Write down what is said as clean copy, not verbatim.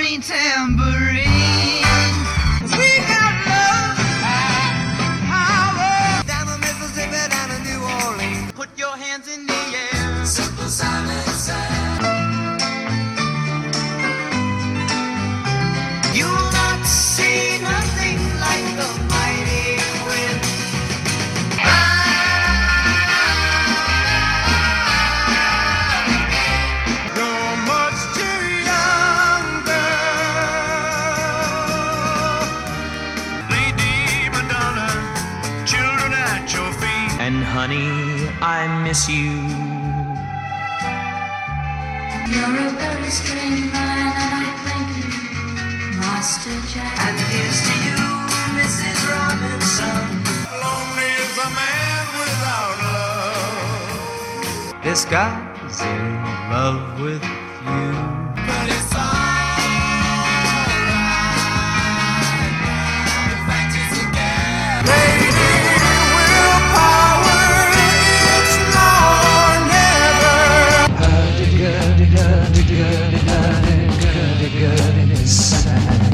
honey tambourine. Sweet out love, power. Down the Mississippi, down to New Orleans. Put your hands in the air. Simple Simon said. You'll not see nothing like the mighty wind. You're much too young, girl. Lady Madonna, children at your feet. And honey, I miss you. You're a very strange man, and I thank you, Master Jack. And here's to you, Mrs. Robinson. Lonely is a man without love. This guy's in love with you. But it's alright. The fact is again. Lady willpower, it's now or never. Hurdy-gurdy, hurdy-gurdy, hurdy-gurdy, hurdy-gurdy, it's sad.